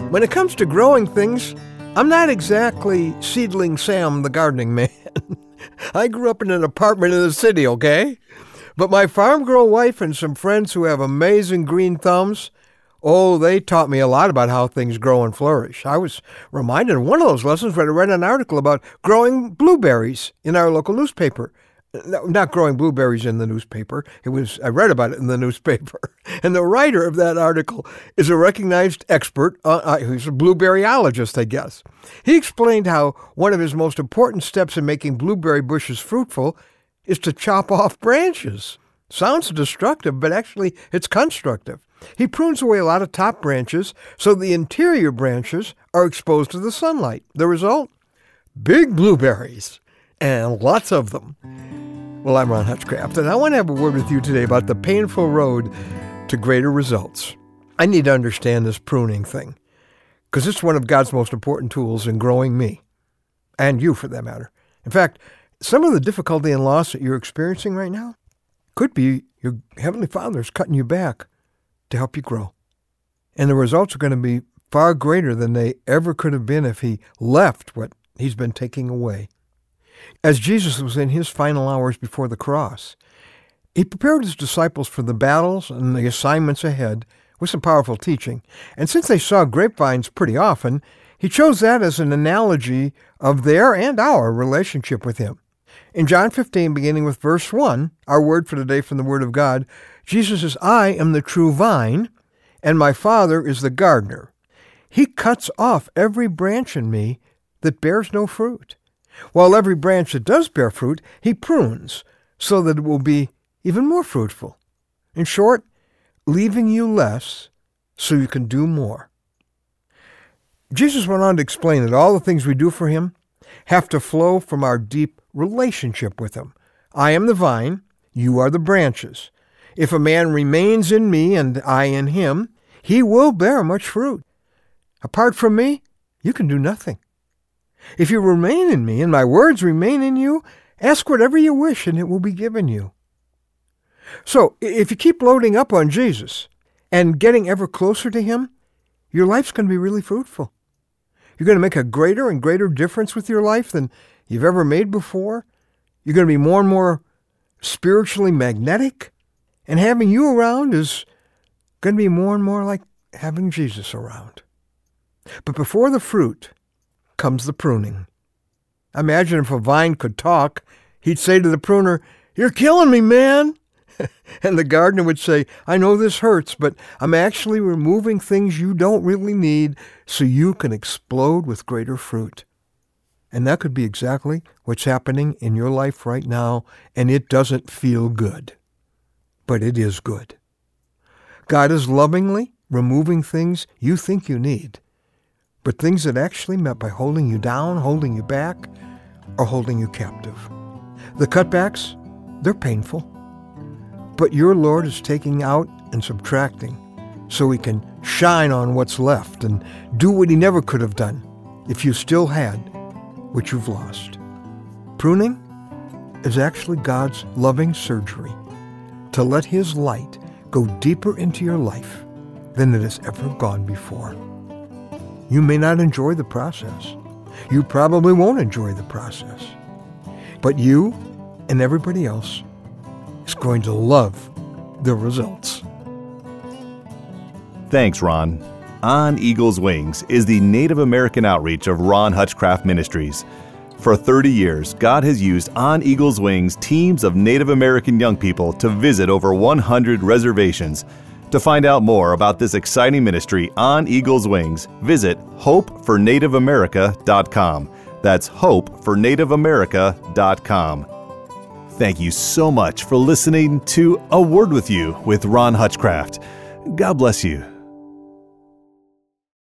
When it comes to growing things, I'm not exactly Seedling Sam the gardening man. I grew up in an apartment in the city, okay? But my farm girl wife and some friends who have amazing green thumbs, they taught me a lot about how things grow and flourish. I was reminded in one of those lessons when I read an article about growing blueberries in our local newspaper. No, not growing blueberries in the newspaper. I read about it in the newspaper. And the writer of that article is a recognized expert. He's a blueberryologist, I guess. He explained how one of his most important steps in making blueberry bushes fruitful is to chop off branches. Sounds destructive, but actually it's constructive. He prunes away a lot of top branches so the interior branches are exposed to the sunlight. The result? Big blueberries, and lots of them. Well, I'm Ron Hutchcraft, and I want to have a word with you today about the painful road to greater results. I need to understand this pruning thing, because it's one of God's most important tools in growing me, and you for that matter. In fact, some of the difficulty and loss that you're experiencing right now could be your Heavenly Father's cutting you back to help you grow. And the results are going to be far greater than they ever could have been if He left what He's been taking away. As Jesus was in His final hours before the cross, He prepared His disciples for the battles and the assignments ahead with some powerful teaching. And since they saw grapevines pretty often, He chose that as an analogy of their and our relationship with Him. In John 15, beginning with verse 1, our word for today from the Word of God, Jesus says, "I am the true vine, and my Father is the gardener. He cuts off every branch in me that bears no fruit, while every branch that does bear fruit, He prunes, so that it will be even more fruitful. In short, leaving you less so you can do more." Jesus went on to explain that all the things we do for Him have to flow from our deep relationship with Him. I am the vine, you are the branches. If a man remains in me and I in him, he will bear much fruit. Apart from me, you can do nothing. If you remain in me and my words remain in you, ask whatever you wish and it will be given you. So, if you keep loading up on Jesus and getting ever closer to Him, your life's going to be really fruitful. You're going to make a greater and greater difference with your life than you've ever made before. You're going to be more and more spiritually magnetic. And having you around is going to be more and more like having Jesus around. But before the fruit comes the pruning. Imagine if a vine could talk, he'd say to the pruner, "You're killing me, man." And the gardener would say, "I know this hurts, but I'm actually removing things you don't really need so you can explode with greater fruit." And that could be exactly what's happening in your life right now, and it doesn't feel good. But it is good. God is lovingly removing things you think you need, but things that actually meant by holding you down, holding you back, or holding you captive. The cutbacks, they're painful. But your Lord is taking out and subtracting so He can shine on what's left and do what He never could have done if you still had what you've lost. Pruning is actually God's loving surgery to let His light go deeper into your life than it has ever gone before. You may not enjoy the process. You probably won't enjoy the process. But you and everybody else is going to love the results. Thanks, Ron. On Eagle's Wings is the Native American outreach of Ron Hutchcraft Ministries. For 30 years, God has used On Eagle's Wings teams of Native American young people to visit over 100 reservations. To find out more about this exciting ministry, On Eagle's Wings, visit hopefornativeamerica.com. That's hopefornativeamerica.com. Thank you so much for listening to A Word with You with Ron Hutchcraft. God bless you.